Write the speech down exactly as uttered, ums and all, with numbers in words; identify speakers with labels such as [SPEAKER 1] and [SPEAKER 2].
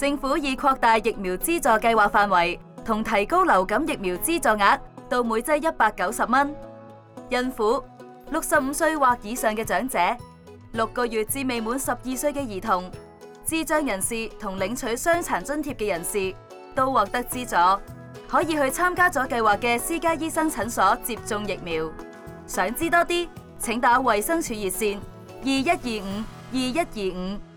[SPEAKER 1] 政府已擴大疫苗資助計劃範圍，同提高流感疫苗資助額到每劑一百九十蚊。孕婦、六十五歲或以上嘅長者、六個月至未滿十二歲嘅兒童、智障人士同領取傷殘津貼嘅人士都獲得資助，可以去參加咗計劃嘅私家醫生診所接種疫苗。想知多啲，請打衛生署熱線二一二五二一二五。